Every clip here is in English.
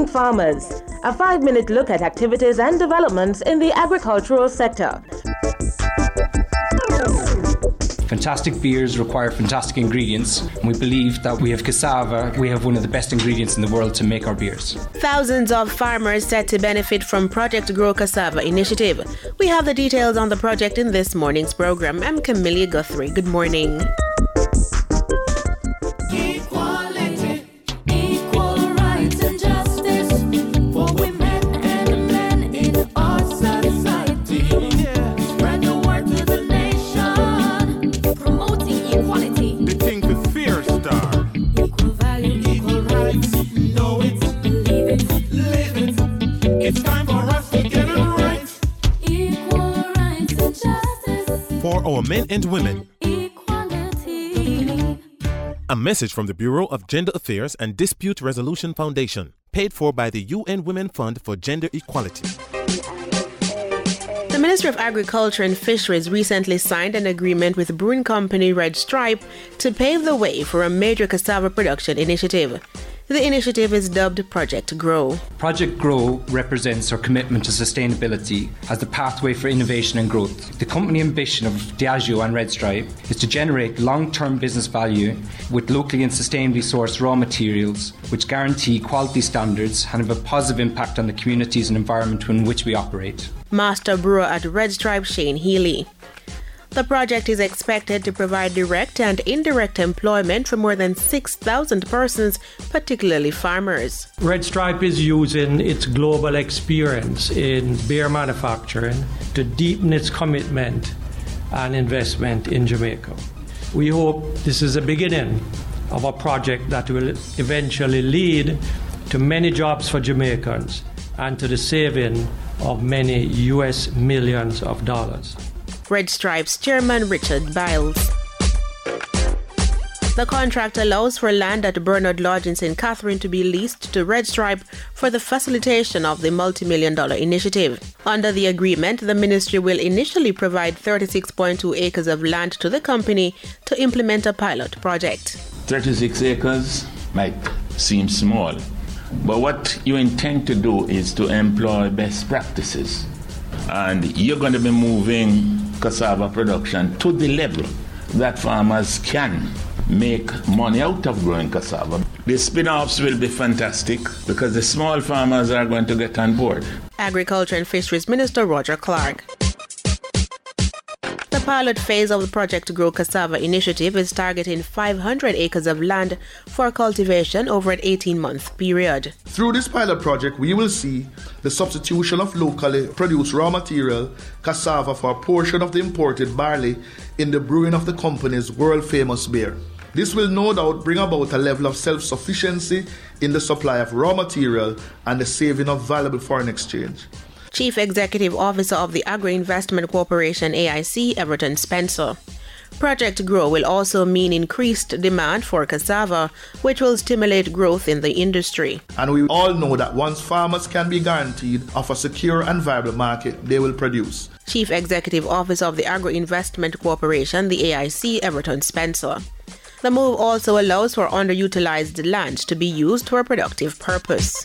farmers. A 5-minute look at activities and developments in the agricultural sector. Fantastic beers require fantastic ingredients, and we believe that we have cassava, we have one of the best ingredients in the world to make our beers. Thousands of farmers set to benefit from Project Grow Cassava initiative. We have the details on the project in this morning's program. I'm Camilla Guthrie. Good morning. For our men and women. Equality. A message from the Bureau of Gender Affairs and Dispute Resolution Foundation, paid for by the UN Women Fund for Gender Equality. The Ministry of Agriculture and Fisheries recently signed an agreement with brewing company Red Stripe to pave the way for a major cassava production initiative. The initiative is dubbed Project Grow. Project Grow represents our commitment to sustainability as the pathway for innovation and growth. The company ambition of Diageo and Red Stripe is to generate long-term business value with locally and sustainably sourced raw materials which guarantee quality standards and have a positive impact on the communities and environment in which we operate. Master Brewer at Red Stripe, Shane Healy. The project is expected to provide direct and indirect employment for more than 6,000 persons, particularly farmers. Red Stripe is using its global experience in beer manufacturing to deepen its commitment and investment in Jamaica. We hope this is the beginning of a project that will eventually lead to many jobs for Jamaicans and to the saving of many US millions of dollars. Red Stripe's chairman Richard Biles. The contract allows for land at Bernard Lodge in St. Catherine to be leased to Red Stripe for the facilitation of the multi-million-dollar initiative. Under the agreement, the ministry will initially provide 36.2 acres of land to the company to implement a pilot project. 36 acres might seem small, but what you intend to do is to employ best practices. And you're going to be moving cassava production to the level that farmers can make money out of growing cassava. The spin-offs will be fantastic because the small farmers are going to get on board. Agriculture and Fisheries Minister Roger Clark. The pilot phase of the Project Grow Cassava initiative is targeting 500 acres of land for cultivation over an 18-month period. Through this pilot project, we will see the substitution of locally produced raw material, cassava, for a portion of the imported barley in the brewing of the company's world-famous beer. This will no doubt bring about a level of self-sufficiency in the supply of raw material and the saving of valuable foreign exchange. Chief Executive Officer of the Agro-Investment Corporation AIC, Everton Spencer. Project Grow will also mean increased demand for cassava, which will stimulate growth in the industry. And we all know that once farmers can be guaranteed of a secure and viable market, they will produce. Chief Executive Officer of the Agro-Investment Corporation, the AIC, Everton Spencer. The move also allows for underutilized land to be used for a productive purpose.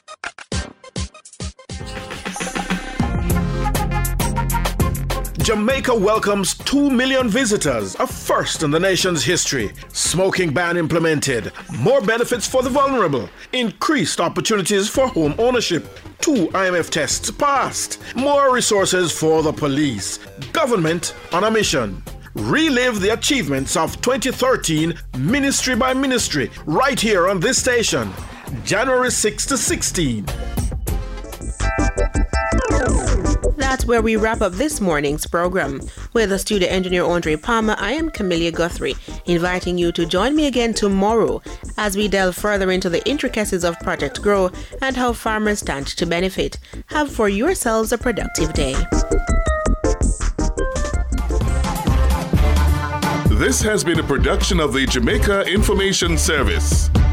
Jamaica welcomes 2 million visitors, a first in the nation's history. Smoking ban implemented, more benefits for the vulnerable, increased opportunities for home ownership, 2 IMF tests passed, more resources for the police. Government on a mission. Relive the achievements of 2013 Ministry by Ministry right here on this station, January 6 to 16. That's where we wrap up this morning's program. With the studio engineer Andre Palmer, I am Camilla Guthrie, inviting you to join me again tomorrow as we delve further into the intricacies of Project Grow and how farmers stand to benefit. Have for yourselves a productive day. This has been a production of the Jamaica Information Service.